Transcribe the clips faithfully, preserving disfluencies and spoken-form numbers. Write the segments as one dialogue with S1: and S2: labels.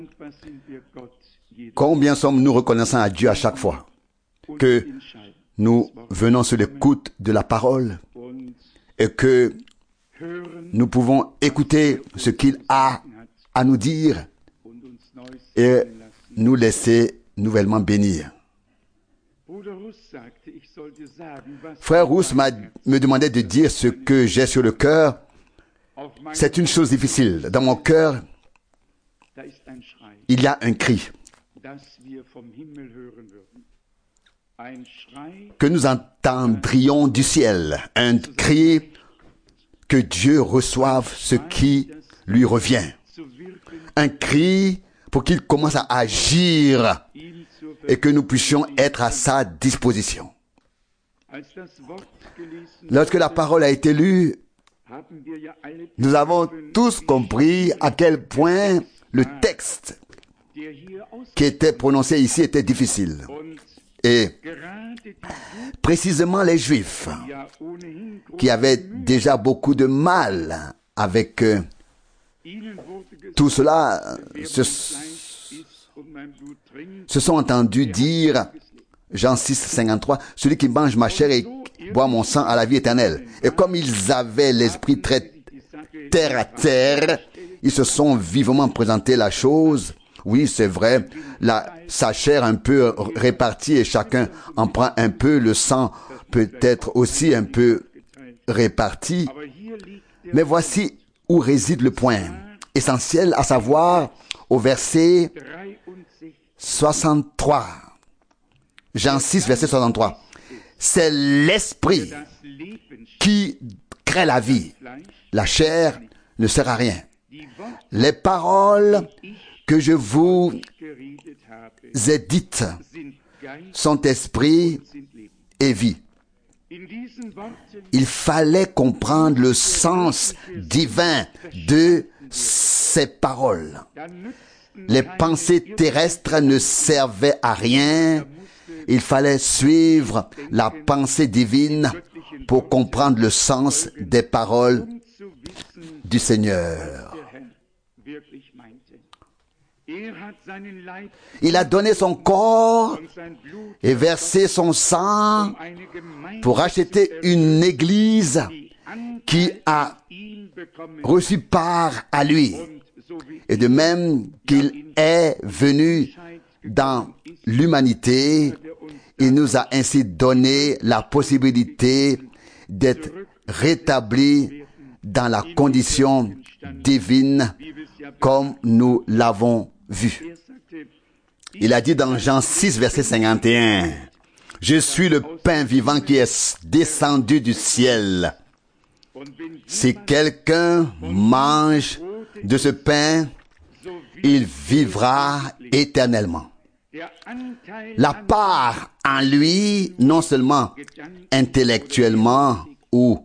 S1: Combien sommes-nous reconnaissants à Dieu à chaque fois que nous venons sur l'écoute de la parole et que nous pouvons écouter ce qu'il a à nous dire et nous laisser nouvellement bénir. Frère Rousse m'a, me demandait de dire ce que j'ai sur le cœur. C'est une chose difficile. Dans mon cœur, il y a un cri que nous entendrions du ciel, un cri que Dieu reçoive ce qui lui revient, un cri pour qu'il commence à agir et que nous puissions être à sa disposition. Lorsque la parole a été lue, nous avons tous compris à quel point le texte qui était prononcé ici était difficile. Et précisément les Juifs, qui avaient déjà beaucoup de mal avec euh, tout cela, se, se sont entendus dire, Jean six, cinquante-trois, « Celui qui mange ma chair et boit mon sang a la vie éternelle. » Et comme ils avaient l'esprit très terre à terre, ils se sont vivement présenté la chose. Oui, c'est vrai, la, sa chair un peu répartie et chacun en prend un peu, le sang peut-être aussi un peu réparti. Mais voici où réside le point essentiel, à savoir au verset soixante-trois. Jean six, verset soixante-trois. C'est l'esprit qui crée la vie. La chair ne sert à rien. Les paroles que je vous ai dites sont esprit et vie. Il fallait comprendre le sens divin de ces paroles. Les pensées terrestres ne servaient à rien. Il fallait suivre la pensée divine pour comprendre le sens des paroles du Seigneur. Il a donné son corps et versé son sang pour racheter une église qui a reçu part à lui. Et de même qu'il est venu dans l'humanité, il nous a ainsi donné la possibilité d'être rétablis dans la condition divine comme nous l'avons vu. Il a dit dans Jean six, verset cinquante et un, « Je suis le pain vivant qui est descendu du ciel. Si quelqu'un mange de ce pain, il vivra éternellement. » La part en lui, non seulement intellectuellement ou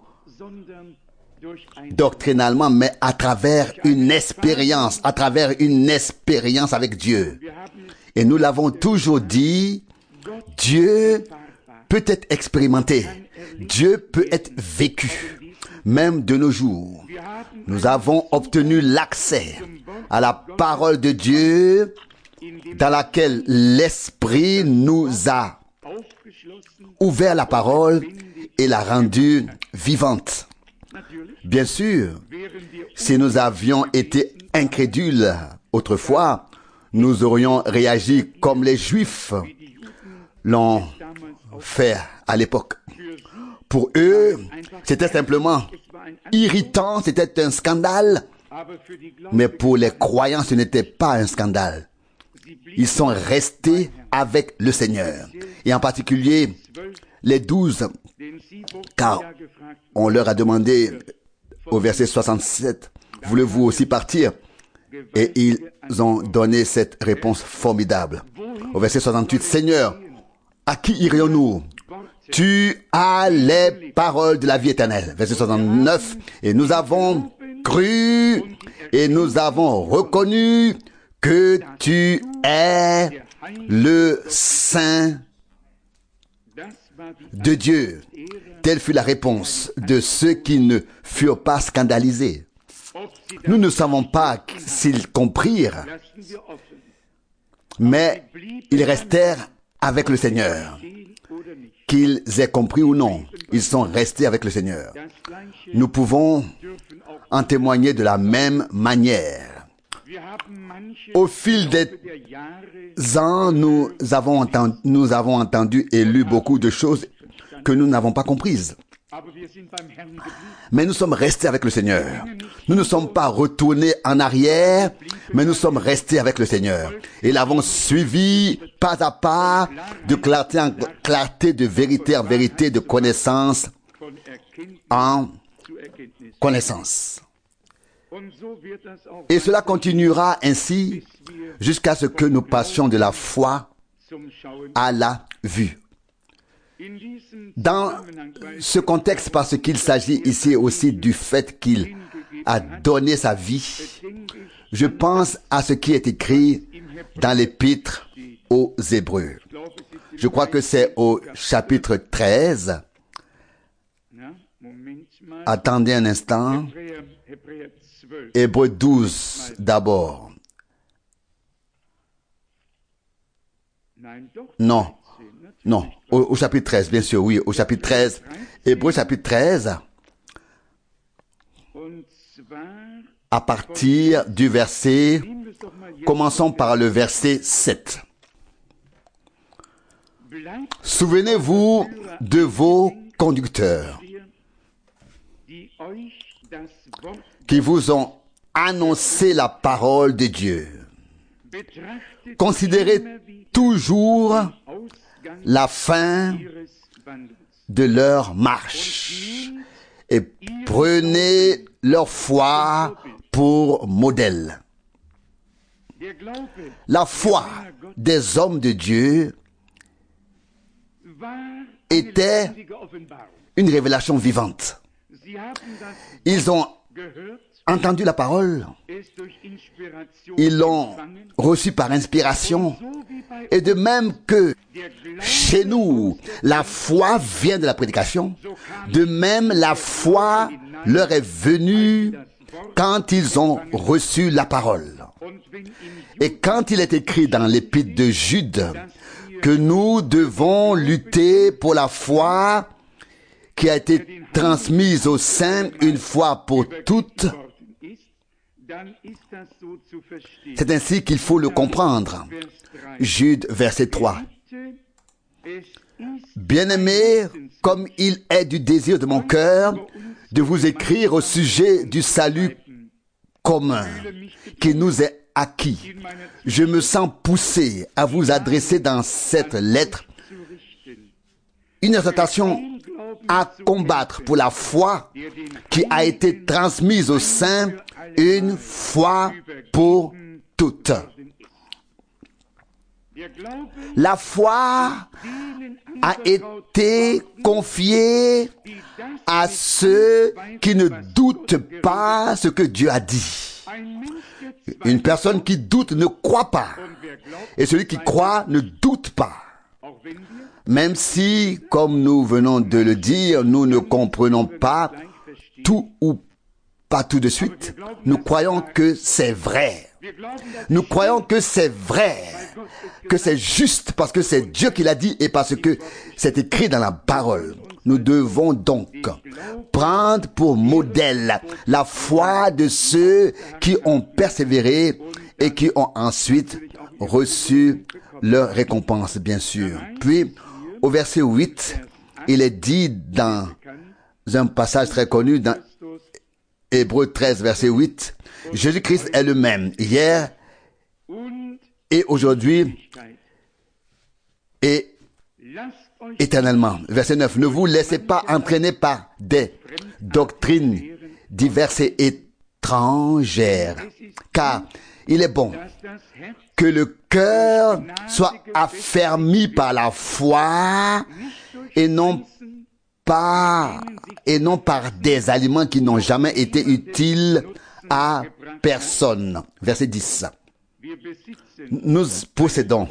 S1: doctrinalement, mais à travers une expérience, à travers une expérience avec Dieu. Et nous l'avons toujours dit, Dieu peut être expérimenté, Dieu peut être vécu, même de nos jours. Nous avons obtenu l'accès à la parole de Dieu dans laquelle l'Esprit nous a ouvert la parole et l'a rendue vivante. Bien sûr, si nous avions été incrédules autrefois, nous aurions réagi comme les Juifs l'ont fait à l'époque. Pour eux, c'était simplement irritant, c'était un scandale, mais pour les croyants, ce n'était pas un scandale. Ils sont restés avec le Seigneur, et en particulier les douze, car on leur a demandé au verset soixante-sept, « Voulez-vous aussi partir ?» Et ils ont donné cette réponse formidable. Au verset soixante-huit, « Seigneur, à qui irions-nous? Tu as les paroles de la vie éternelle. » Verset soixante-neuf, « Et nous avons cru et nous avons reconnu que tu es le Saint de Dieu. » Telle fut la réponse de ceux qui ne furent pas scandalisés. Nous ne savons pas s'ils comprirent, mais ils restèrent avec le Seigneur. Qu'ils aient compris ou non, ils sont restés avec le Seigneur. Nous pouvons en témoigner de la même manière. Au fil des ans, nous avons entendu, nous avons entendu et lu beaucoup de choses que nous n'avons pas comprises. Mais nous sommes restés avec le Seigneur. Nous ne sommes pas retournés en arrière, mais nous sommes restés avec le Seigneur. Et l'avons suivi pas à pas, de clarté en clarté, de vérité en vérité, de connaissance en connaissance. Et cela continuera ainsi jusqu'à ce que nous passions de la foi à la vue. Dans ce contexte, parce qu'il s'agit ici aussi du fait qu'il a donné sa vie, je pense à ce qui est écrit dans l'Épître aux Hébreux. Je crois que c'est au chapitre treize. Attendez un instant. Hébreux douze d'abord. Non. Non, au, au chapitre treize, bien sûr, oui, au chapitre treize. Hébreux chapitre treize, à partir du verset, commençons par le verset sept. Souvenez-vous de vos conducteurs qui vous ont annoncé la parole de Dieu. Considérez toujours la fin de leur marche et prenez leur foi pour modèle. La foi des hommes de Dieu était une révélation vivante. Ils ont entendu la parole, ils l'ont reçue par inspiration, et de même que chez nous, la foi vient de la prédication, de même la foi leur est venue quand ils ont reçu la parole. Et quand il est écrit dans l'épître de Jude que nous devons lutter pour la foi qui a été transmise aux saints une fois pour toutes, c'est ainsi qu'il faut le comprendre. Jude, verset trois. Bien-aimés, comme il est du désir de mon cœur de vous écrire au sujet du salut commun qui nous est acquis, je me sens poussé à vous adresser dans cette lettre une exhortation à combattre pour la foi qui a été transmise aux saints une fois pour toutes. La foi a été confiée à ceux qui ne doutent pas ce que Dieu a dit. Une personne qui doute ne croit pas. Et celui qui croit ne doute pas. Même si, comme nous venons de le dire, nous ne comprenons pas tout ou pas tout de suite, nous croyons que c'est vrai. Nous croyons que c'est vrai, que c'est juste parce que c'est Dieu qui l'a dit et parce que c'est écrit dans la parole. Nous devons donc prendre pour modèle la foi de ceux qui ont persévéré et qui ont ensuite reçu leur récompense, bien sûr. Puis, au verset huit, il est dit dans un passage très connu, dans Hébreux treize, verset huit, Jésus-Christ est le même, hier et aujourd'hui et éternellement. Verset neuf, ne vous laissez pas entraîner par des doctrines diverses et étrangères, car il est bon que le cœur soit affermi par la foi et non pas et non par des aliments qui n'ont jamais été utiles à personne. Verset dix. Nous possédons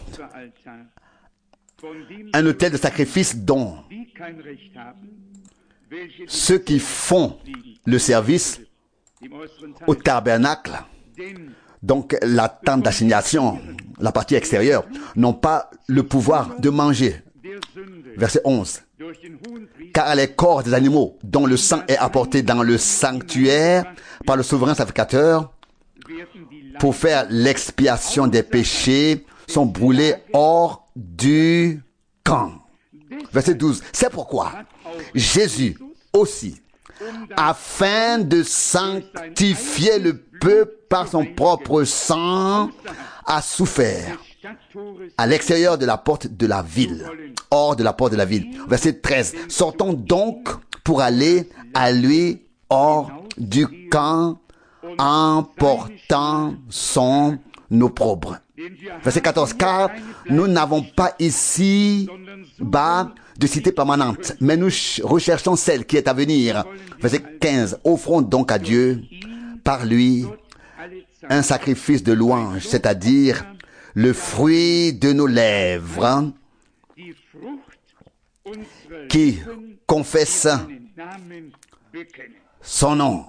S1: un autel de sacrifice dont ceux qui font le service au tabernacle, donc la tente d'assignation, la partie extérieure, n'ont pas le pouvoir de manger. Verset onze. Car les corps des animaux dont le sang est apporté dans le sanctuaire par le souverain sacrificateur pour faire l'expiation des péchés sont brûlés hors du camp. Verset douze. C'est pourquoi Jésus aussi, afin de sanctifier le peuple par son propre sang, a souffert à l'extérieur de la porte de la ville, hors de la porte de la ville. Verset treize. Sortons donc pour aller à lui hors du camp en portant son opprobre. Verset quatorze. Car nous n'avons pas ici bas de cité permanente, mais nous recherchons celle qui est à venir. Verset quinze. Offrons donc à Dieu par lui un sacrifice de louange, c'est-à-dire le fruit de nos lèvres qui confesse son nom.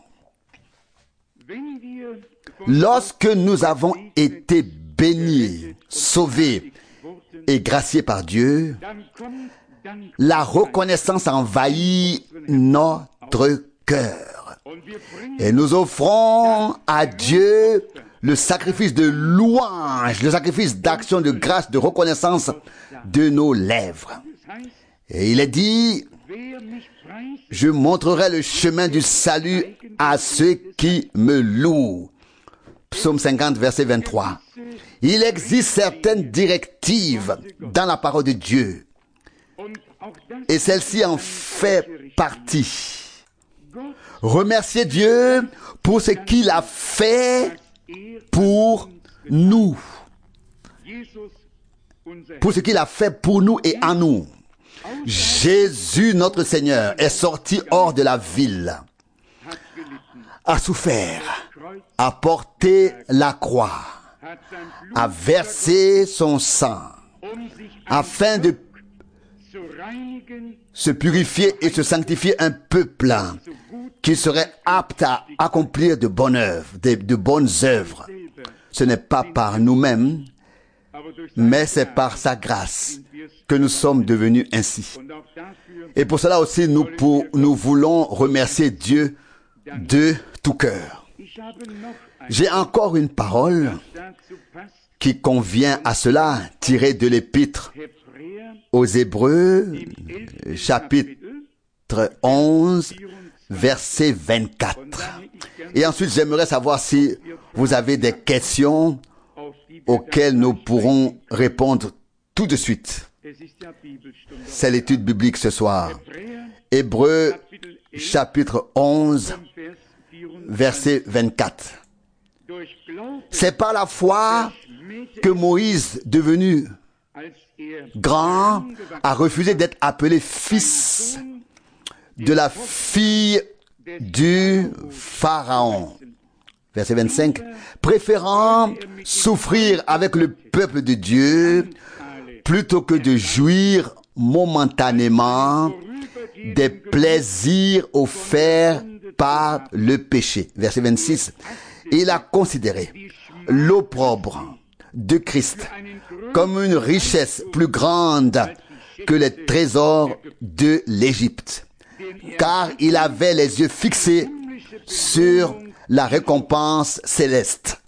S1: Lorsque nous avons été bénis, sauvés et graciés par Dieu, la reconnaissance envahit notre cœur. Et nous offrons à Dieu le sacrifice de louange, le sacrifice d'action, de grâce, de reconnaissance de nos lèvres. Et il est dit, je montrerai le chemin du salut à ceux qui me louent. Psaume cinquante, verset vingt-trois. Il existe certaines directives dans la parole de Dieu. Et celle-ci en fait partie. Remercier Dieu pour ce qu'il a fait pour nous. Pour ce qu'il a fait pour nous et en nous. Jésus, notre Seigneur, est sorti hors de la ville, a souffert, a porté la croix, a versé son sang, afin de se purifier et se sanctifier un peuple qui serait apte à accomplir de bonnes œuvres, de, de bonnes œuvres. Ce n'est pas par nous-mêmes, mais c'est par sa grâce que nous sommes devenus ainsi. Et pour cela aussi, nous, pour, nous voulons remercier Dieu de tout cœur. J'ai encore une parole qui convient à cela, tirée de l'épître aux Hébreux, chapitre onze, verset vingt-quatre. Et ensuite, j'aimerais savoir si vous avez des questions auxquelles nous pourrons répondre tout de suite. C'est l'étude biblique ce soir. Hébreux, chapitre onze, verset vingt-quatre. C'est par la foi que Moïse, devenu grand, a refusé d'être appelé fils de la fille du Pharaon. Verset vingt-cinq. Préférant souffrir avec le peuple de Dieu plutôt que de jouir momentanément des plaisirs offerts par le péché. Verset vingt-six. Il a considéré l'opprobre de Christ comme une richesse plus grande que les trésors de l'Égypte, car il avait les yeux fixés sur la récompense céleste.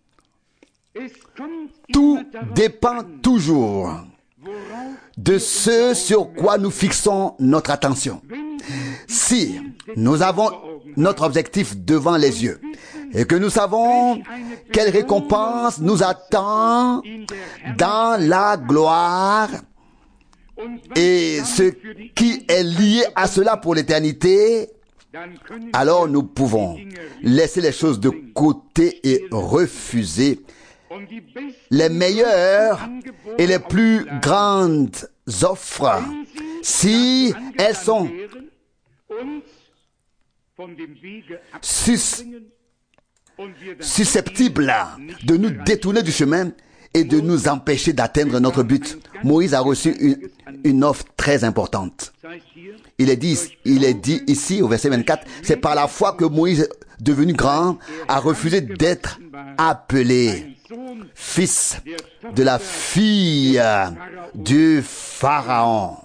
S1: Tout dépend toujours de ce sur quoi nous fixons notre attention. Si nous avons notre objectif devant les yeux et que nous savons quelle récompense nous attend dans la gloire et ce qui est lié à cela pour l'éternité, alors nous pouvons laisser les choses de côté et refuser les meilleures et les plus grandes offres si elles sont sus- susceptibles de nous détourner du chemin et de nous empêcher d'atteindre notre but. Moïse a reçu une, une offre très importante. Il est dit, il est dit ici au verset vingt-quatre, c'est par la foi que Moïse, devenu grand, a refusé d'être appelé fils de la fille du Pharaon.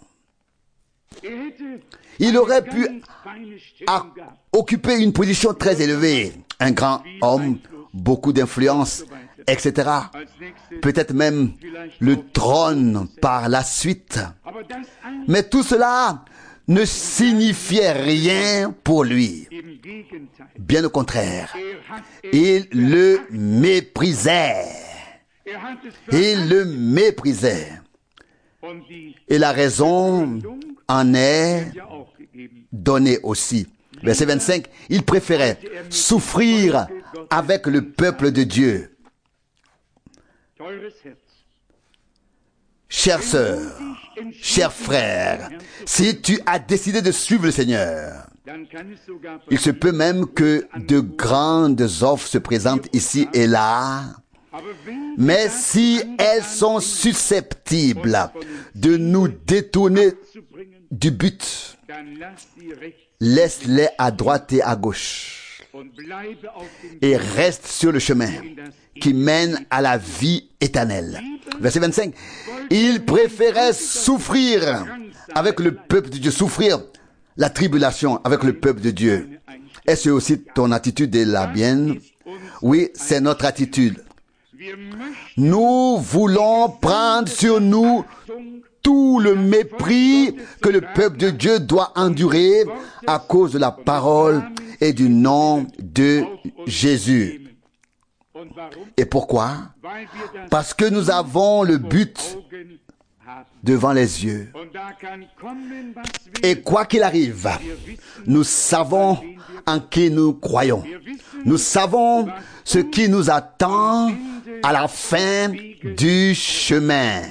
S1: Il aurait pu occuper une position très élevée, un grand homme, beaucoup d'influence, et cetera. Peut-être même le trône par la suite. Mais tout cela ne signifiait rien pour lui. Bien au contraire, il le méprisait. Il le méprisait. Et la raison en est donnée aussi. Verset vingt-cinq, il préférait souffrir avec le peuple de Dieu. Chère sœur, cher frère, si tu as décidé de suivre le Seigneur, il se peut même que de grandes offres se présentent ici et là, mais si elles sont susceptibles de nous détourner du but, laisse-les à droite et à gauche et reste sur le chemin qui mène à la vie éternelle. Verset vingt-cinq. Il préférait souffrir avec le peuple de Dieu, souffrir la tribulation avec le peuple de Dieu. Est-ce aussi ton attitude et la mienne? Oui, c'est notre attitude. Nous voulons prendre sur nous tout le mépris que le peuple de Dieu doit endurer à cause de la parole et du nom de Jésus. Et pourquoi? Parce que nous avons le but devant les yeux. Et quoi qu'il arrive, nous savons en qui nous croyons. Nous savons ce qui nous attend à la fin du chemin.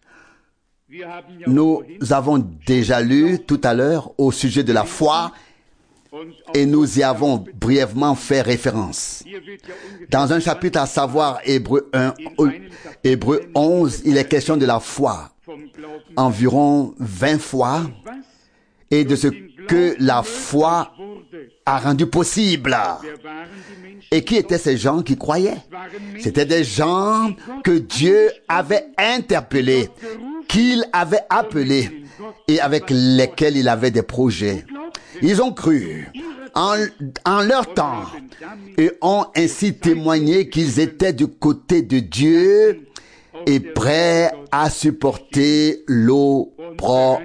S1: Nous avons déjà lu tout à l'heure au sujet de la foi et nous y avons brièvement fait référence. Dans un chapitre, à savoir Hébreux un, Hébreux onze, il est question de la foi environ vingt fois et de ce que la foi a rendu possible. Et qui étaient ces gens qui croyaient? C'étaient des gens que Dieu avait interpellés, qu'il avait appelés et avec lesquels il avait des projets. Ils ont cru en, en leur temps et ont ainsi témoigné qu'ils étaient du côté de Dieu et prêts à supporter l'opprobre.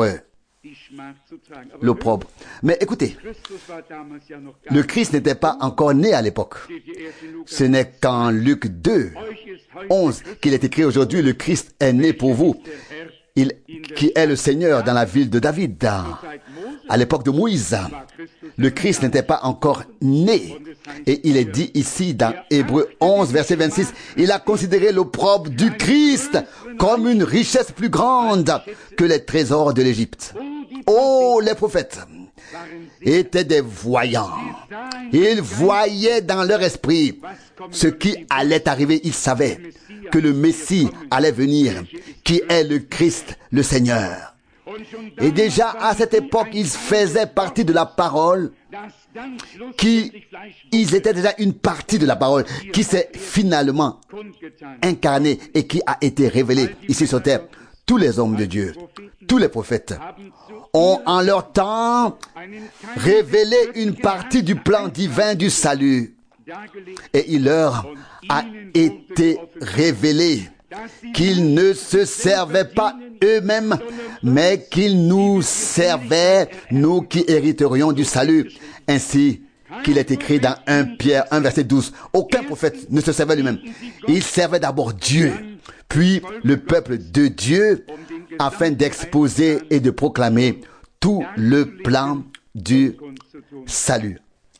S1: L'opprobre. Mais écoutez, le Christ n'était pas encore né à l'époque. Ce n'est qu'en Luc deux, onze qu'il est écrit aujourd'hui, le Christ est né pour vous, il, qui est le Seigneur dans la ville de David. À l'époque de Moïse, le Christ n'était pas encore né. Et il est dit ici dans Hébreux onze, verset vingt-six, il a considéré l'opprobre du Christ comme une richesse plus grande que les trésors de l'Égypte. Oh, les prophètes étaient des voyants. Ils voyaient dans leur esprit ce qui allait arriver. Ils savaient que le Messie allait venir, qui est le Christ, le Seigneur. Et déjà à cette époque, ils faisaient partie de la parole, qui, ils étaient déjà une partie de la parole qui s'est finalement incarnée et qui a été révélée ici sur terre. Tous les hommes de Dieu, tous les prophètes ont en leur temps révélé une partie du plan divin du salut. Et il leur a été révélé qu'ils ne se servaient pas eux-mêmes, mais qu'ils nous servaient, nous qui hériterions du salut. Ainsi qu'il est écrit dans premier Pierre un, verset douze. Aucun prophète ne se servait lui-même. Il servait d'abord Dieu, puis le peuple de Dieu, afin d'exposer et de proclamer tout le plan du salut.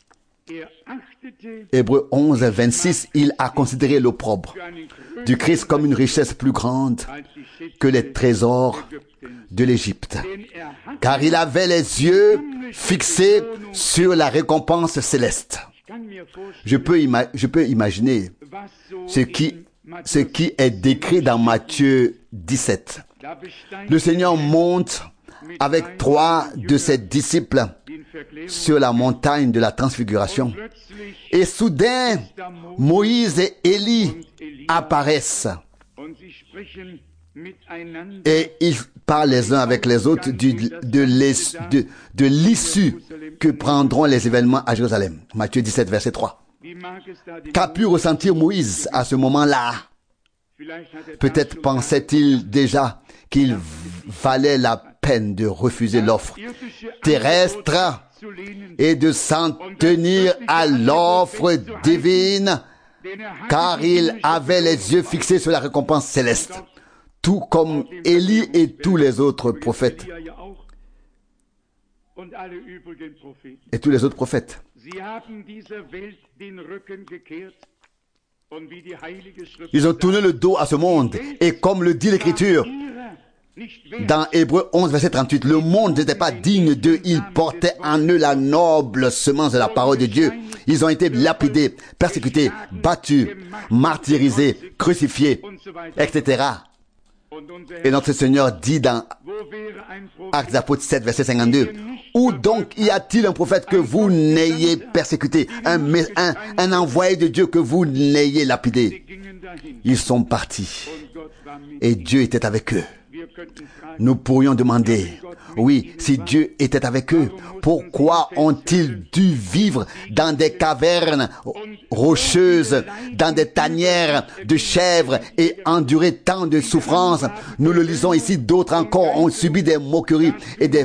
S1: Hébreux onze, vingt-six, il a considéré l'opprobre du Christ comme une richesse plus grande que les trésors de l'Égypte, car il avait les yeux fixés sur la récompense céleste. Je peux, ima- je peux imaginer ce qui, ce qui est décrit dans Matthieu dix-sept. Le Seigneur monte avec trois de ses disciples sur la montagne de la transfiguration. Et soudain, Moïse et Élie apparaissent. Et ils parlent les uns avec les autres du, de, l'es, de, de l'issue que prendront les événements à Jérusalem. Matthieu dix-sept, verset trois. Qu'a pu ressentir Moïse à ce moment-là? Peut-être pensait-il déjà qu'il valait la peine de refuser l'offre terrestre et de s'en tenir à l'offre divine, car il avait les yeux fixés sur la récompense céleste, tout comme Élie et tous les autres prophètes. Et tous les autres prophètes. Ils ont tourné le dos à ce monde. Et comme le dit l'Écriture, dans Hébreux onze, verset trente-huit, le monde n'était pas digne d'eux. Ils portaient en eux la noble semence de la parole de Dieu. Ils ont été lapidés, persécutés, battus, martyrisés, crucifiés, et cetera. Et notre Seigneur dit dans Actes des Apôtres sept, verset cinquante-deux, où donc y a-t-il un prophète que vous n'ayez persécuté, un, un, un envoyé de Dieu que vous n'ayez lapidé? Ils sont partis et Dieu était avec eux. Nous pourrions demander, oui, si Dieu était avec eux, pourquoi ont-ils dû vivre dans des cavernes rocheuses, dans des tanières de chèvres et endurer tant de souffrances? Nous le lisons ici, d'autres encore ont subi des moqueries et des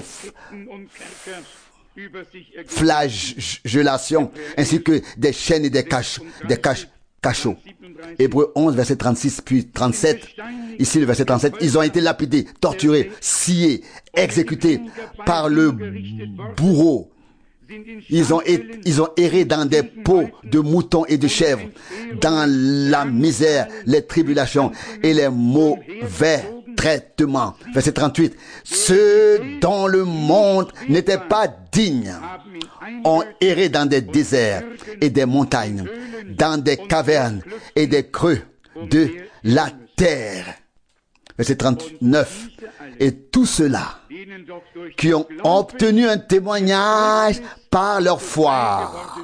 S1: flagellations, ainsi que des chaînes et des caches, des caches, cachots. Hébreux onze, verset trente-six, puis trente-sept. Ici, le verset trente-sept. Ils ont été lapidés, torturés, sciés, exécutés par le bourreau. Ils ont, ils ont erré dans des pots de moutons et de chèvres, dans la misère, les tribulations et les mauvais traitements. Verset trente-huit. Ceux dont le monde n'était pas digne ont erré dans des déserts et des montagnes, dans des cavernes et des creux de la terre. Verset trente-neuf. Et tout cela qui ont obtenu un témoignage par leur foi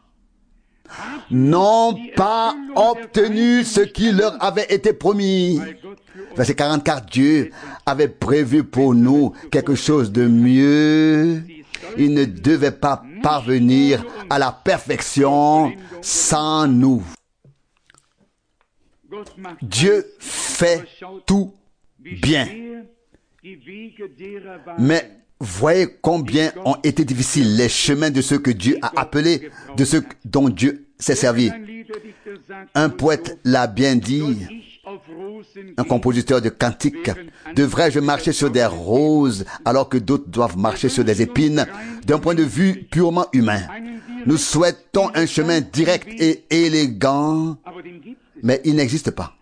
S1: n'ont pas obtenu ce qui leur avait été promis. Verset quarante-quatre. Dieu avait prévu pour nous quelque chose de mieux. Il ne devait pas parvenir à la perfection sans nous. Dieu fait tout bien. Mais voyez combien ont été difficiles les chemins de ceux que Dieu a appelés, de ceux dont Dieu s'est servi. Un poète l'a bien dit, un compositeur de cantiques. Devrais-je marcher sur des roses alors que d'autres doivent marcher sur des épines? D'un point de vue purement humain, nous souhaitons un chemin direct et élégant, mais il n'existe pas.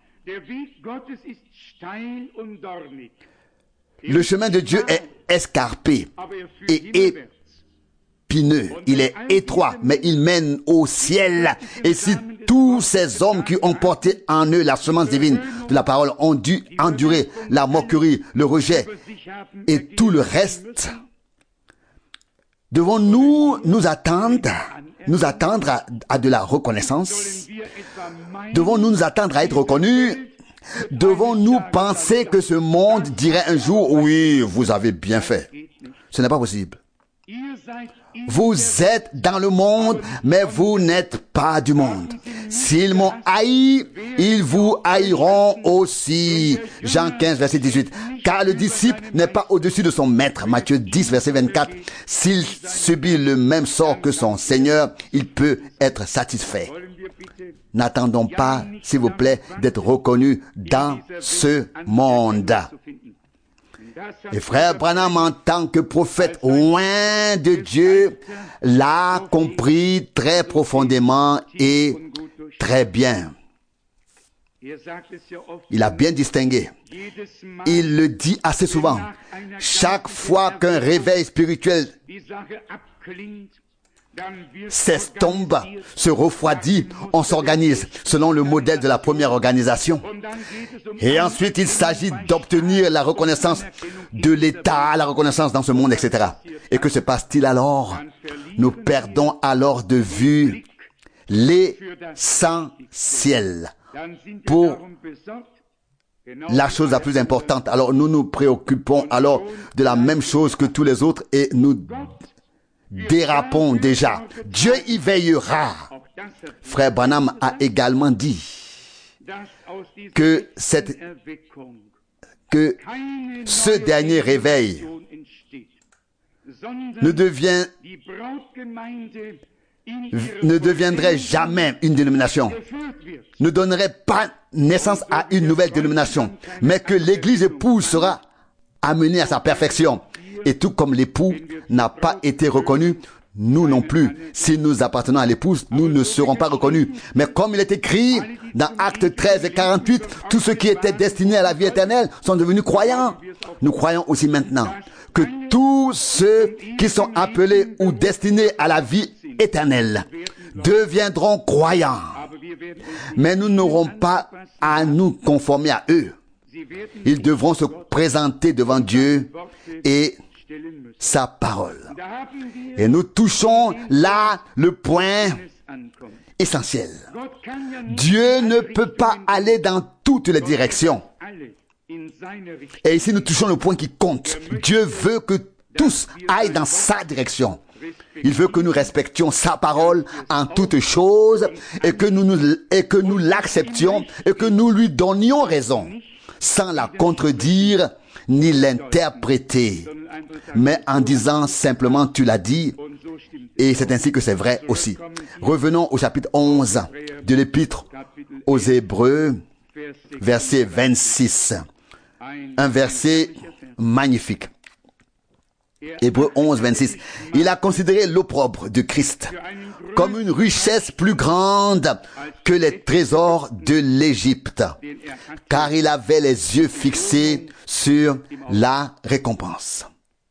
S1: Le chemin de Dieu est escarpé et épineux. Il est étroit, mais il mène au ciel. Et si tous ces hommes qui ont porté en eux la semence divine de la parole ont dû endurer la moquerie, le rejet et tout le reste, devons-nous nous attendre, nous attendre à, à de la reconnaissance? Devons-nous nous attendre à être reconnus? Devons-nous penser que ce monde dirait un jour, oui, vous avez bien fait? Ce n'est pas possible. Vous êtes dans le monde, mais vous n'êtes pas du monde. S'ils m'ont haï, ils vous haïront aussi. Jean quinze, verset dix-huit. Car le disciple n'est pas au-dessus de son maître. Matthieu dix, verset vingt-quatre. S'il subit le même sort que son Seigneur, il peut être satisfait. N'attendons pas, s'il vous plaît, d'être reconnus dans ce monde. Et frère Branham, en tant que prophète loin de Dieu, l'a compris très profondément et très bien. Il a bien distingué. Il le dit assez souvent. Chaque fois qu'un réveil spirituel s'estompe, se refroidit, on s'organise selon le modèle de la première organisation. Et ensuite, il s'agit d'obtenir la reconnaissance de l'État, la reconnaissance dans ce monde, et cetera. Et que se passe-t-il alors? Nous perdons alors de vue l'essentiel pour la chose la plus importante. Alors nous nous préoccupons alors de la même chose que tous les autres et nous dérapons déjà. Dieu y veillera. Frère Branham a également dit que, cette, que ce dernier réveil ne, devient, ne deviendrait jamais une dénomination, ne donnerait pas naissance à une nouvelle dénomination, mais que l'Église épouse sera amenée à sa perfection. Et tout comme l'époux n'a pas été reconnu, nous non plus. Si nous appartenons à l'épouse, nous ne serons pas reconnus. Mais comme il est écrit dans Actes treize et quarante-huit, tous ceux qui étaient destinés à la vie éternelle sont devenus croyants. Nous croyons aussi maintenant que tous ceux qui sont appelés ou destinés à la vie éternelle deviendront croyants. Mais nous n'aurons pas à nous conformer à eux. Ils devront se présenter devant Dieu et sa parole. Et nous touchons là le point essentiel. Dieu ne peut pas aller dans toutes les directions. Et ici nous touchons le point qui compte. Dieu veut que tous aillent dans sa direction. Il veut que nous respections sa parole en toutes choses et que nous, nous, et que nous l'acceptions et que nous lui donnions raison sans la contredire ni l'interpréter, mais en disant simplement tu l'as dit et c'est ainsi que c'est vrai aussi. Revenons au chapitre onze de l'épître aux Hébreux, verset vingt-six. Un verset magnifique. Hébreux onze, vingt-six. Il a considéré l'opprobre de Christ comme une richesse plus grande que les trésors de l'Égypte, car il avait les yeux fixés sur la récompense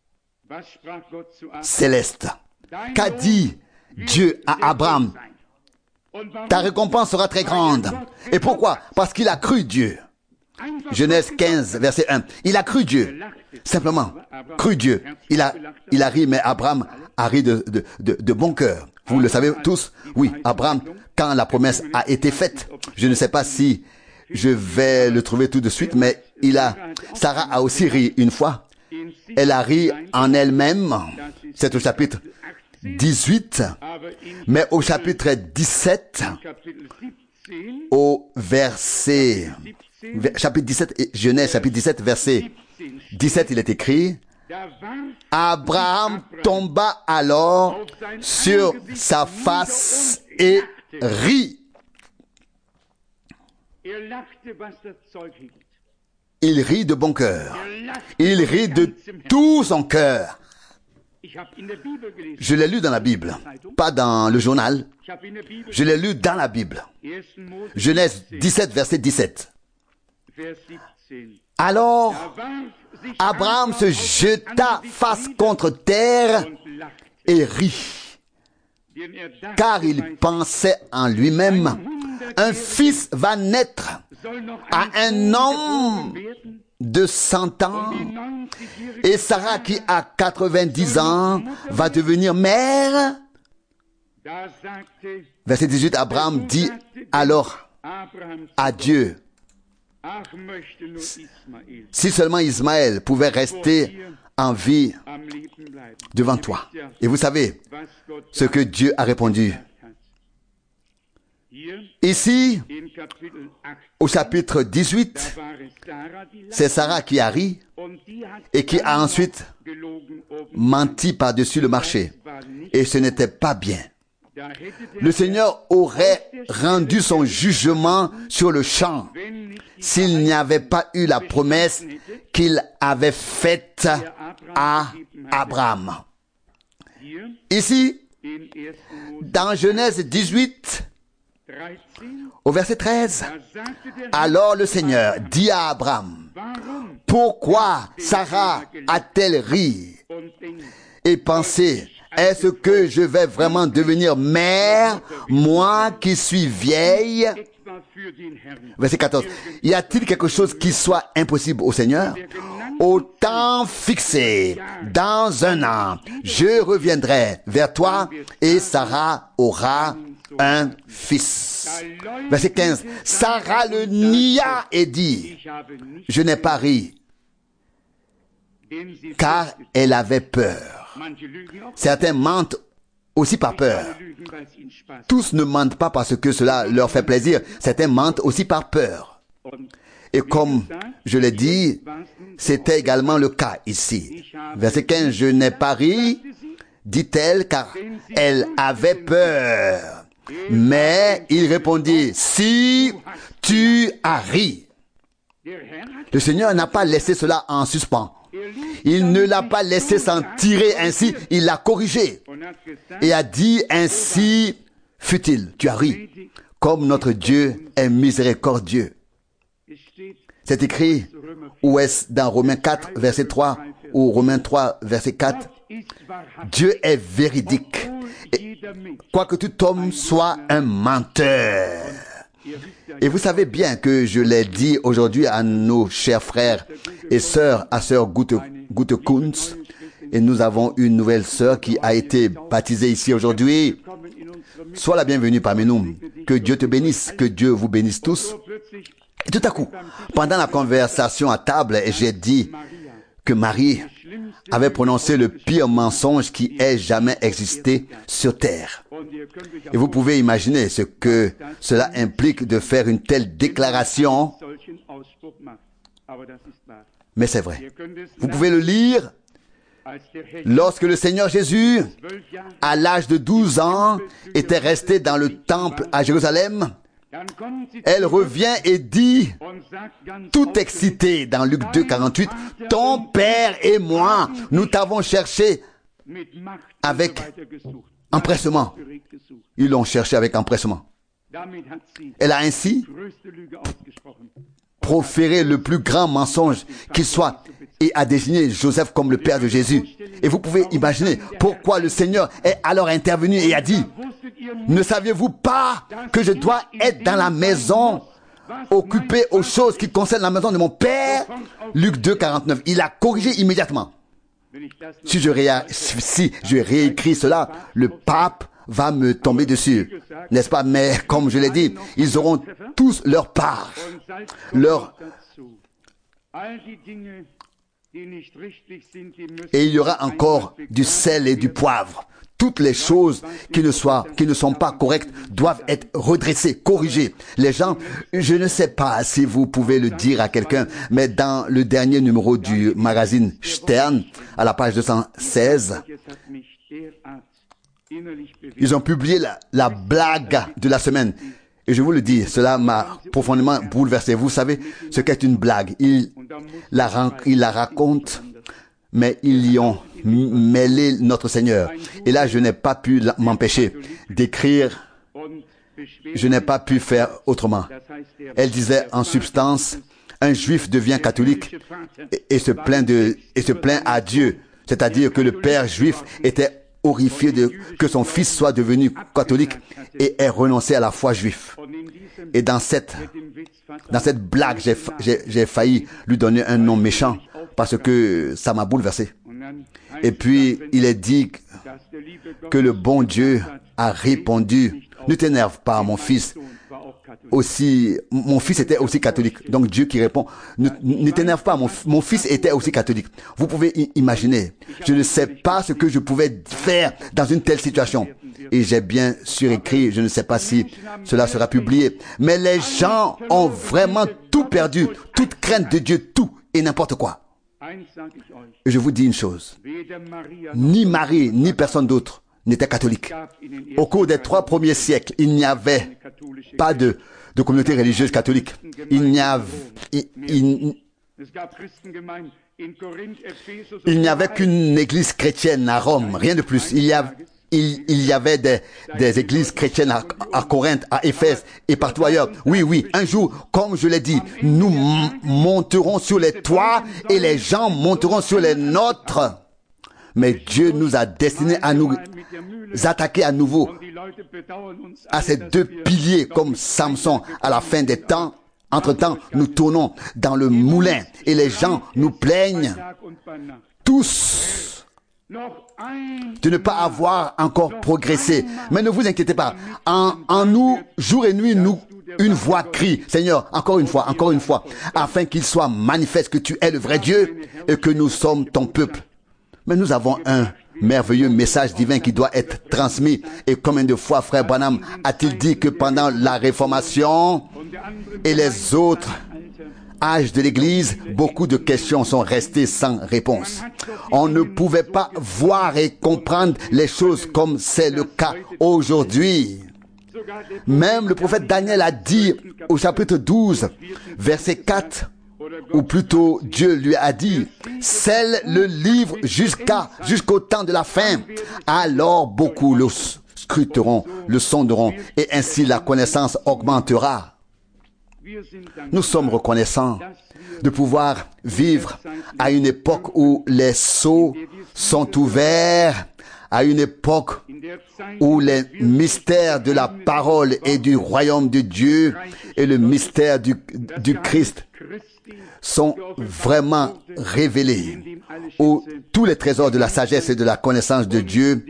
S1: céleste. Qu'a dit Dieu à Abraham? Ta récompense sera très grande. Et pourquoi? Parce qu'il a cru Dieu. Genèse quinze, verset un. Il a cru Dieu. Simplement, cru Dieu. Il a, il a ri, mais Abraham a ri de, de, de, de bon cœur. Vous le savez tous? Oui, Abraham, quand la promesse a été faite, je ne sais pas si je vais le trouver tout de suite, mais il a, Sarah a aussi ri une fois. Elle a ri en elle-même. C'est au chapitre dix-huit, mais au chapitre dix-sept, au verset, chapitre dix-sept, Genèse chapitre dix-sept, verset dix-sept, il est écrit, Abraham tomba alors sur sa face et rit. Il rit de bon cœur. Il rit de tout son cœur. Je l'ai lu dans la Bible, pas dans le journal. Je l'ai lu dans la Bible. Genèse dix-sept, verset dix-sept. Alors, Abraham se jeta face contre terre et rit, car il pensait en lui-même, un fils va naître à un homme de cent ans, et Sarah qui a quatre-vingt-dix ans va devenir mère. Verset dix-huit, Abraham dit alors à Dieu, si seulement Ismaël pouvait rester en vie devant toi. Et vous savez ce que Dieu a répondu. Ici, au chapitre dix-huit, c'est Sarah qui a ri et qui a ensuite menti par-dessus le marché. Et ce n'était pas bien. Le Seigneur aurait rendu son jugement sur le champ s'il n'y avait pas eu la promesse qu'il avait faite à Abraham. Ici, dans Genèse dix-huit, au verset treize, alors le Seigneur dit à Abraham, pourquoi Sarah a-t-elle ri et pensé Est-ce que je vais vraiment devenir mère, moi qui suis vieille? Verset quatorze. Y a-t-il quelque chose qui soit impossible au Seigneur? Au temps fixé, dans un an, je reviendrai vers toi et Sarah aura un fils. Verset quinze. Sarah le nia et dit, je n'ai pas ri, car elle avait peur. Certains mentent aussi par peur. Tous ne mentent pas parce que cela leur fait plaisir. Certains mentent aussi par peur. Et comme je l'ai dit, c'était également le cas ici. Verset quinze, je n'ai pas ri, dit-elle, car elle avait peur. Mais il répondit, si tu as ri. Le Seigneur n'a pas laissé cela en suspens. Il ne l'a pas laissé s'en tirer ainsi, il l'a corrigé. Et a dit, ainsi fut-il, tu as ri, comme notre Dieu est miséricordieux. C'est écrit, ou est-ce dans Romains quatre, verset trois, ou Romains trois, verset quatre, Dieu est véridique, et quoique tout homme soit un menteur. Et vous savez bien que je l'ai dit aujourd'hui à nos chers frères et sœurs, à sœur Gute, Gute Kunz, et nous avons une nouvelle sœur qui a été baptisée ici aujourd'hui. Sois la bienvenue parmi nous. Que Dieu te bénisse, que Dieu vous bénisse tous. Et tout à coup, pendant la conversation à table, j'ai dit que Marie avait prononcé le pire mensonge qui ait jamais existé sur terre. Et vous pouvez imaginer ce que cela implique de faire une telle déclaration. Mais c'est vrai. Vous pouvez le lire. Lorsque le Seigneur Jésus, à l'âge de douze ans, était resté dans le temple à Jérusalem, elle revient et dit, tout excitée dans Luc deux, quarante-huit, « Ton père et moi, nous t'avons cherché avec empressement. » Ils l'ont cherché avec empressement. Elle a ainsi proféré le plus grand mensonge qui soit et a désigné Joseph comme le père de Jésus. Et vous pouvez imaginer pourquoi le Seigneur est alors intervenu et a dit, ne saviez-vous pas que je dois être dans la maison, occupé aux choses qui concernent la maison de mon père? Luc deux, quarante-neuf. Il a corrigé immédiatement. Si je, réa... si je réécris cela, le pape va me tomber dessus. N'est-ce pas? Mais comme je l'ai dit, ils auront tous leur part. Leur... Et il y aura encore du sel et du poivre. Toutes les choses qui ne soient, qui ne sont pas correctes doivent être redressées, corrigées. Les gens, je ne sais pas si vous pouvez le dire à quelqu'un, mais dans le dernier numéro du magazine Stern, à la page deux cent seize, ils ont publié la, la blague de la semaine. Et je vous le dis, cela m'a profondément bouleversé. Vous savez ce qu'est une blague. Ils la, ils la racontent, mais ils y ont mêlé notre Seigneur. Et là, je n'ai pas pu m'empêcher d'écrire. Je n'ai pas pu faire autrement. Elle disait en substance, un juif devient catholique et, et se plaint de, et se plaint à Dieu. C'est-à-dire que le père juif était horrifié de que son fils soit devenu catholique et ait renoncé à la foi juive. Et dans cette, dans cette blague, j'ai, j'ai, j'ai failli lui donner un nom méchant parce que ça m'a bouleversé. Et puis, il est dit que le bon Dieu a répondu, ne t'énerve pas, mon fils. Aussi, mon fils était aussi catholique. Donc Dieu qui répond, ne, ne t'énerve pas, mon, mon fils était aussi catholique. Vous pouvez imaginer, je ne sais pas ce que je pouvais faire dans une telle situation. Et j'ai bien surécrit, je ne sais pas si cela sera publié. Mais les gens ont vraiment tout perdu, toute crainte de Dieu, tout et n'importe quoi. Et je vous dis une chose, ni Marie, ni personne d'autre n'était catholique. Au cours des trois premiers siècles, il n'y avait pas de, de communauté religieuse catholique. Il n'y avait, il, il, il n'y avait qu'une église chrétienne à Rome, rien de plus. Il y a, il, il y avait des, des églises chrétiennes à, à Corinthe, à Éphèse et partout ailleurs. Oui, oui, un jour, comme je l'ai dit, nous monterons sur les toits et les gens monteront sur les nôtres. Mais Dieu nous a destinés à nous attaquer à nouveau à ces deux piliers comme Samson à la fin des temps. Entre-temps, nous tournons dans le moulin et les gens nous plaignent tous de ne pas avoir encore progressé. Mais ne vous inquiétez pas. En, en nous, jour et nuit, nous, une voix crie, Seigneur, encore une fois, encore une fois, afin qu'il soit manifeste que tu es le vrai Dieu et que nous sommes ton peuple. Mais nous avons un merveilleux message divin qui doit être transmis. Et combien de fois, frère Branham, a-t-il dit que pendant la Réformation et les autres âges de l'Église, beaucoup de questions sont restées sans réponse. On ne pouvait pas voir et comprendre les choses comme c'est le cas aujourd'hui. Même le prophète Daniel a dit au chapitre douze, verset quatre, ou plutôt Dieu lui a dit, scelle le livre jusqu'à, jusqu'au temps de la fin. Alors beaucoup le scruteront, le sonderont, et ainsi la connaissance augmentera. Nous sommes reconnaissants de pouvoir vivre à une époque où les sceaux sont ouverts, à une époque où les mystères de la parole et du royaume de Dieu et le mystère du, du Christ sont vraiment révélés, où tous les trésors de la sagesse et de la connaissance de Dieu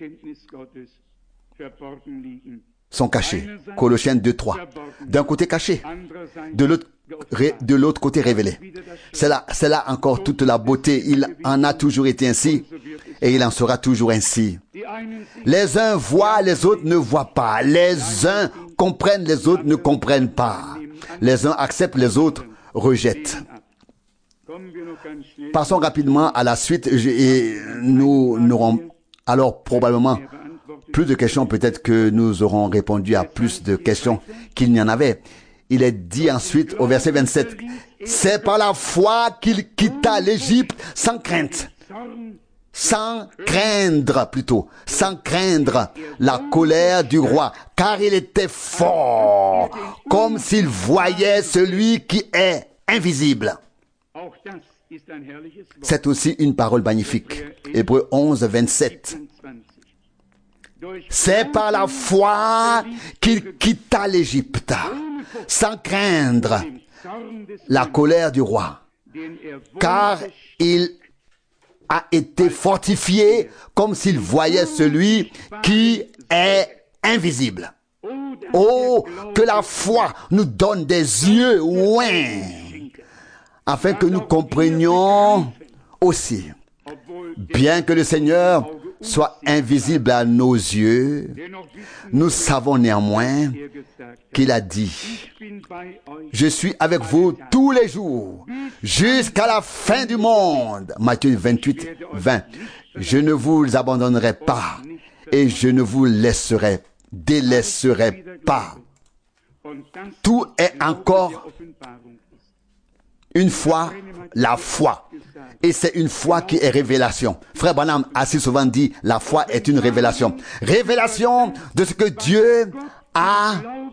S1: sont cachés. Colossiens deux, trois. D'un côté caché, de l'autre, de l'autre côté révélé. C'est là, c'est là encore toute la beauté. Il en a toujours été ainsi et il en sera toujours ainsi. Les uns voient, les autres ne voient pas. Les uns comprennent, les autres ne comprennent pas. Les uns acceptent, les autres rejettent. Passons rapidement à la suite et nous n'aurons alors probablement plus de questions, peut-être que nous aurons répondu à plus de questions qu'il n'y en avait. Il est dit ensuite au verset vingt-sept, c'est par la foi qu'il quitta l'Égypte sans crainte. Sans craindre plutôt, sans craindre la colère du roi, car il était fort, comme s'il voyait celui qui est invisible. C'est aussi une parole magnifique. Hébreux onze, vingt-sept. C'est par la foi qu'il quitta l'Égypte, sans craindre la colère du roi, car il a été fortifié comme s'il voyait celui qui est invisible. Oh, que la foi nous donne des yeux ouins, afin que nous comprenions aussi, bien que le Seigneur soit invisible à nos yeux, nous savons néanmoins qu'il a dit, je suis avec vous tous les jours, jusqu'à la fin du monde. Matthieu vingt-huit, vingt. Je ne vous abandonnerai pas et je ne vous laisserai, délaisserai pas. Tout est encore une fois la foi. Et c'est une foi qui est révélation. Frère Branham a si souvent dit, la foi est une révélation. Révélation de ce que Dieu a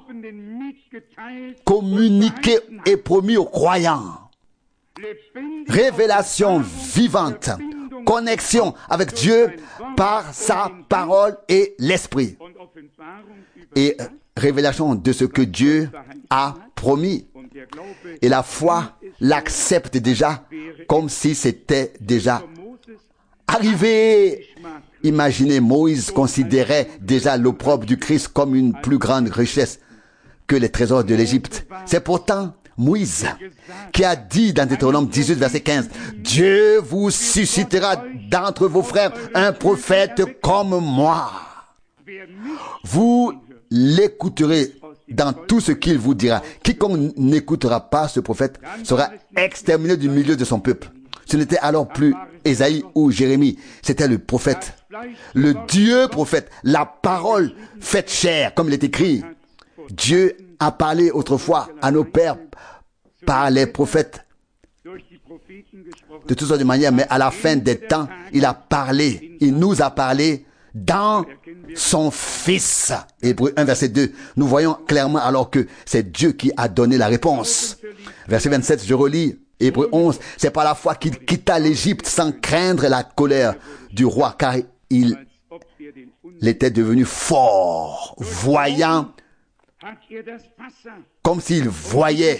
S1: communiqué et promis aux croyants. Révélation vivante. Connexion avec Dieu par sa parole et l'esprit. Et révélation de ce que Dieu a promis. Et la foi l'accepte déjà comme si c'était déjà arrivé. Imaginez, Moïse considérait déjà l'opprobre du Christ comme une plus grande richesse que les trésors de l'Égypte. C'est pourtant Moïse qui a dit dans Deutéronome dix-huit, verset quinze, « Dieu vous suscitera d'entre vos frères un prophète comme moi. Vous l'écouterez dans tout ce qu'il vous dira. Quiconque n'écoutera pas ce prophète sera exterminé du milieu de son peuple. » Ce n'était alors plus Ésaïe ou Jérémie, c'était le prophète. Le Dieu prophète, la parole faite chair, comme il est écrit. Dieu a parlé autrefois à nos pères par les prophètes de toutes sortes de manières, mais à la fin des temps, il a parlé, il nous a parlé dans son Fils. Hébreux un, verset deux. Nous voyons clairement alors que c'est Dieu qui a donné la réponse. Verset vingt-sept, je relis Hébreux onze, c'est par la foi qu'il quitta l'Égypte sans craindre la colère du roi, car il, il était devenu fort, voyant, comme s'il voyait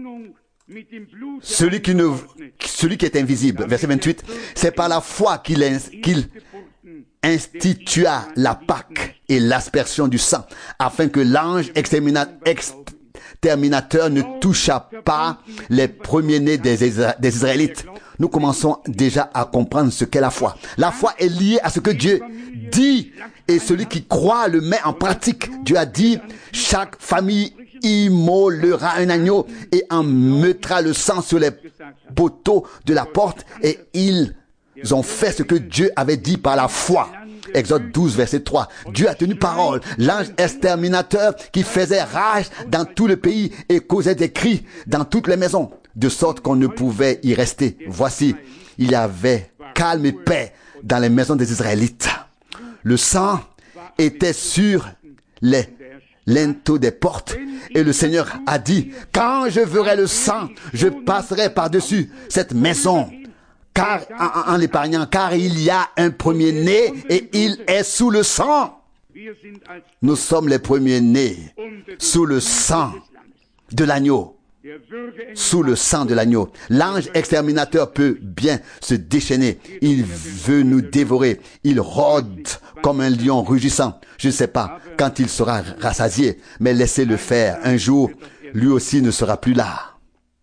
S1: celui qui, ne, celui qui est invisible. Verset vingt-huit, c'est par la foi qu'il qu'il institua la Pâque et l'aspersion du sang, afin que l'ange exterminateur terminateur ne toucha pas les premiers-nés des, Isra- des Israélites. Nous commençons déjà à comprendre ce qu'est la foi. La foi est liée à ce que Dieu dit et celui qui croit le met en pratique. Dieu a dit, chaque famille immolera un agneau et en mettra le sang sur les poteaux de la porte et ils ont fait ce que Dieu avait dit par la foi. Exode douze, verset trois. Dieu a tenu parole. L'ange exterminateur qui faisait rage dans tout le pays et causait des cris dans toutes les maisons, de sorte qu'on ne pouvait y rester. Voici, il y avait calme et paix dans les maisons des Israélites. Le sang était sur les linteaux des portes et le Seigneur a dit, quand je verrai le sang, je passerai par-dessus cette maison. Car, en, en l'épargnant, car il y a un premier-né et il est sous le sang. Nous sommes les premiers-nés sous le sang de l'agneau. Sous le sang de l'agneau. L'ange exterminateur peut bien se déchaîner. Il veut nous dévorer. Il rôde comme un lion rugissant. Je ne sais pas quand il sera rassasié, mais laissez-le faire. Un jour, lui aussi ne sera plus là.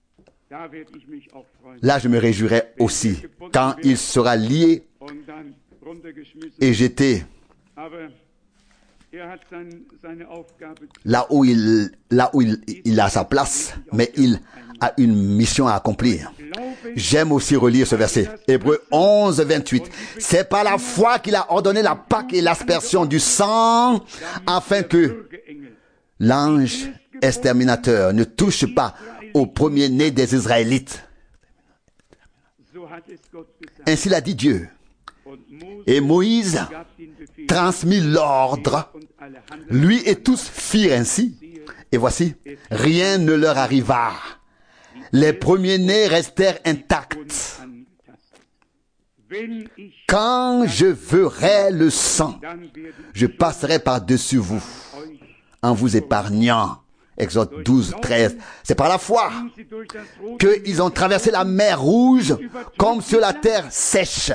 S1: Là, je me réjouirai aussi quand il sera lié et jeté là où il, là où il, il a sa place, mais il a une mission à accomplir. J'aime aussi relire ce verset. Hébreux onze, vingt-huit. C'est par la foi qu'il a ordonné la Pâque et l'aspersion du sang afin que l'ange exterminateur ne touche pas au premier-né des Israélites. Ainsi l'a dit Dieu. Et Moïse transmit l'ordre. Lui et tous firent ainsi. Et voici, rien ne leur arriva. Les premiers-nés restèrent intacts. Quand je verrai le sang, je passerai par-dessus vous, en vous épargnant. Exode douze, treize. C'est par la foi qu'ils ont traversé la mer Rouge comme sur la terre sèche.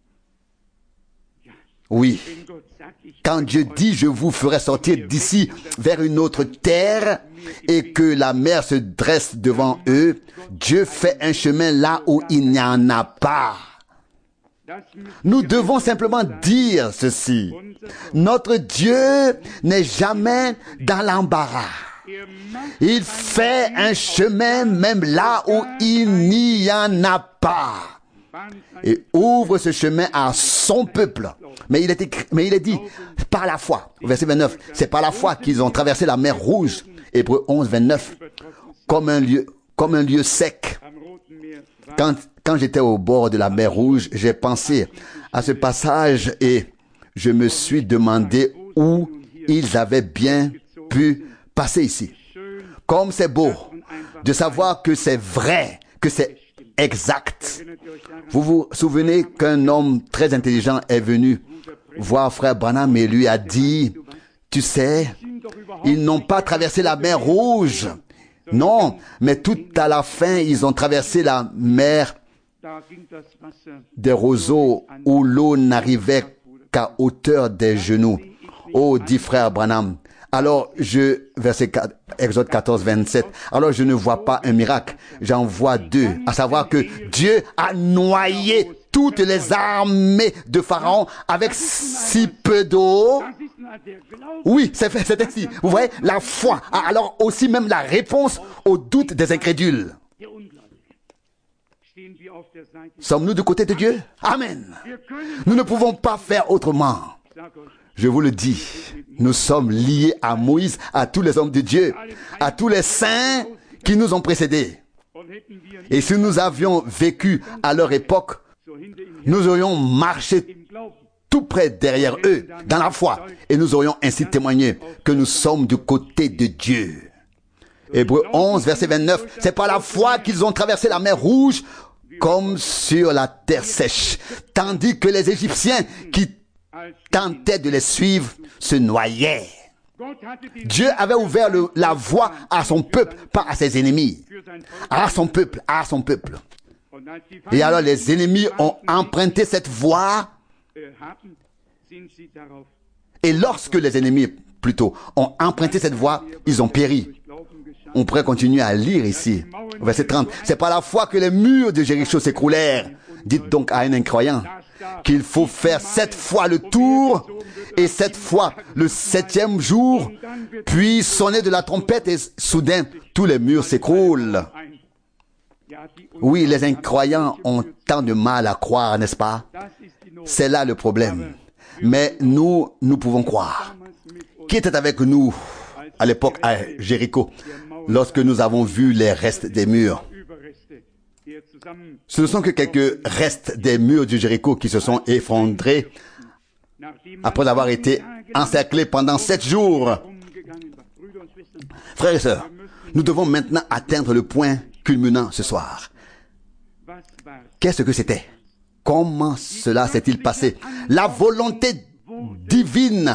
S1: Oui. Quand Dieu dit, je vous ferai sortir d'ici vers une autre terre et que la mer se dresse devant eux, Dieu fait un chemin là où il n'y en a pas. Nous devons simplement dire ceci. Notre Dieu n'est jamais dans l'embarras. Il fait un chemin même là où il n'y en a pas. Et ouvre ce chemin à son peuple. Mais il est écrit, mais il est dit, par la foi. Verset vingt-neuf. C'est par la foi qu'ils ont traversé la mer Rouge. Hébreux onze, vingt-neuf. Comme un lieu, comme un lieu sec. Quand, quand j'étais au bord de la mer Rouge, j'ai pensé à ce passage et je me suis demandé où ils avaient bien pu passer ici. Comme c'est beau de savoir que c'est vrai, que c'est exact. Vous vous souvenez qu'un homme très intelligent est venu voir frère Branham et lui a dit, tu sais, ils n'ont pas traversé la mer Rouge. Non, mais tout à la fin, ils ont traversé la mer des roseaux où l'eau n'arrivait qu'à hauteur des genoux. Oh, dit frère Branham. Alors, je, verset quatre, Exode quatorze, vingt-sept. Alors, je ne vois pas un miracle. J'en vois deux. À savoir que Dieu a noyé toutes les armées de Pharaon avec si peu d'eau. Oui, c'est fait, c'est ainsi. Vous voyez, la foi a alors aussi même la réponse aux doutes des incrédules. Sommes-nous du côté de Dieu? Amen. Nous ne pouvons pas faire autrement. Je vous le dis, nous sommes liés à Moïse, à tous les hommes de Dieu, à tous les saints qui nous ont précédés. Et si nous avions vécu à leur époque, nous aurions marché tout près derrière eux, dans la foi, et nous aurions ainsi témoigné que nous sommes du côté de Dieu. Hébreux onze, verset vingt-neuf. C'est par la foi qu'ils ont traversé la mer Rouge comme sur la terre sèche, tandis que les Égyptiens qui tentaient de les suivre se noyaient. Dieu avait ouvert le, la voie à son peuple, pas à ses ennemis. À son peuple, à son peuple. Et alors les ennemis ont emprunté cette voie. Et lorsque les ennemis, plutôt, ont emprunté cette voie, ils ont péri. On pourrait continuer à lire ici. Verset trente. C'est par la foi que les murs de Jéricho s'écroulèrent. Dites donc à un incroyant qu'il faut faire sept fois le tour et sept fois le septième jour, puis sonner de la trompette et soudain tous les murs s'écroulent. Oui, les incroyants ont tant de mal à croire, n'est-ce pas? C'est là le problème. Mais nous, nous pouvons croire. Qui était avec nous à l'époque à Jéricho, lorsque nous avons vu les restes des murs? Ce ne sont que quelques restes des murs du Jéricho qui se sont effondrés après avoir été encerclés pendant sept jours. Frères et sœurs, nous devons maintenant atteindre le point culminant ce soir. Qu'est-ce que c'était? Comment cela s'est-il passé? La volonté divine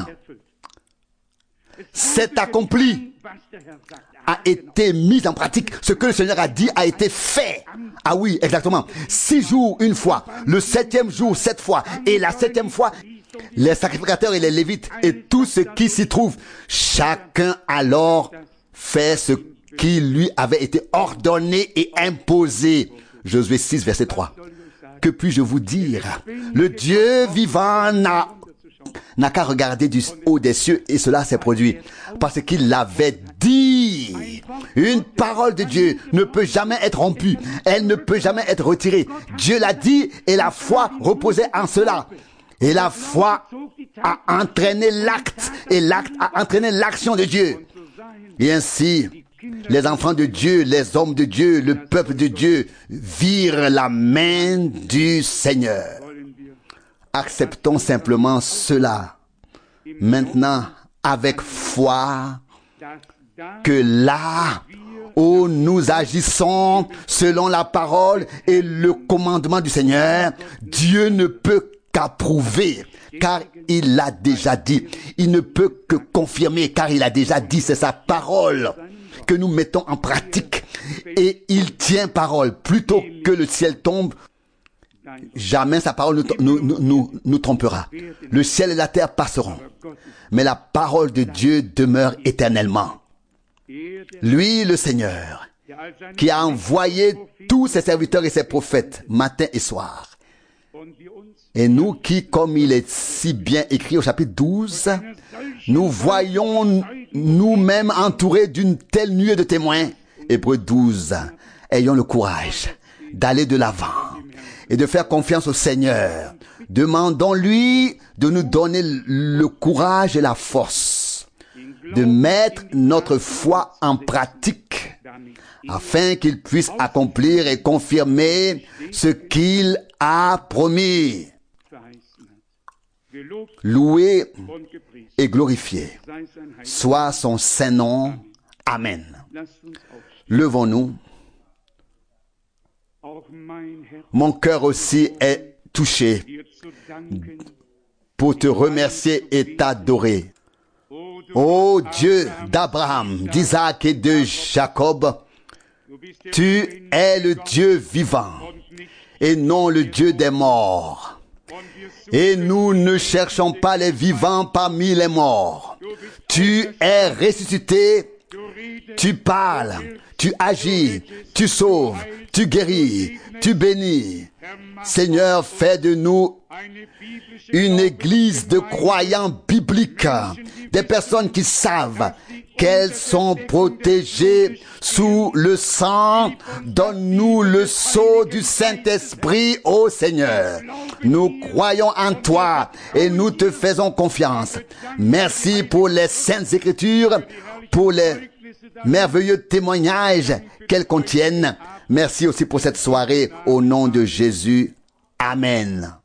S1: s'est accomplie, a été mise en pratique. Ce que le Seigneur a dit a été fait. Ah oui, exactement. Six jours une fois, le septième jour sept fois, et la septième fois, les sacrificateurs et les lévites et tout ce qui s'y trouve, chacun alors fait ce qui lui avait été ordonné et imposé. Josué six, verset trois. Que puis-je vous dire? Le Dieu vivant n'a n'a qu'à regarder du haut des cieux et cela s'est produit. Parce qu'il l'avait dit. Une parole de Dieu ne peut jamais être rompue. Elle ne peut jamais être retirée. Dieu l'a dit et la foi reposait en cela. Et la foi a entraîné l'acte et l'acte a entraîné l'action de Dieu. Et ainsi, les enfants de Dieu, les hommes de Dieu, le peuple de Dieu virent la main du Seigneur. Acceptons simplement cela. Maintenant, avec foi, que là où nous agissons selon la parole et le commandement du Seigneur, Dieu ne peut qu'approuver, car il l'a déjà dit. Il ne peut que confirmer, car il a déjà dit, c'est sa parole que nous mettons en pratique. Et il tient parole. Plutôt que le ciel tombe, jamais sa parole nous, nous, nous, nous trompera. Le ciel et la terre passeront, mais la parole de Dieu demeure éternellement. Lui, le Seigneur, qui a envoyé tous ses serviteurs et ses prophètes, matin et soir. Et nous qui, comme il est si bien écrit au chapitre douze, nous voyons nous-mêmes entourés d'une telle nuée de témoins. Hébreux douze. Ayons le courage d'aller de l'avant et de faire confiance au Seigneur. Demandons-lui de nous donner le courage et la force de mettre notre foi en pratique afin qu'il puisse accomplir et confirmer ce qu'il a promis. Loué et glorifié soit son saint nom. Amen. Levons-nous. Mon cœur aussi est touché pour te remercier et t'adorer. Ô Dieu d'Abraham, d'Isaac et de Jacob, tu es le Dieu vivant et non le Dieu des morts. Et nous ne cherchons pas les vivants parmi les morts. Tu es ressuscité, tu parles, tu agis, tu sauves, tu guéris, tu bénis. Seigneur, fais de nous une église de croyants bibliques, des personnes qui savent qu'elles sont protégées sous le sang. Donne-nous le sceau du Saint-Esprit, ô Seigneur. Nous croyons en toi et nous te faisons confiance. Merci pour les Saintes Écritures, pour les merveilleux témoignages qu'elles contiennent. Merci aussi pour cette soirée au nom de Jésus. Amen.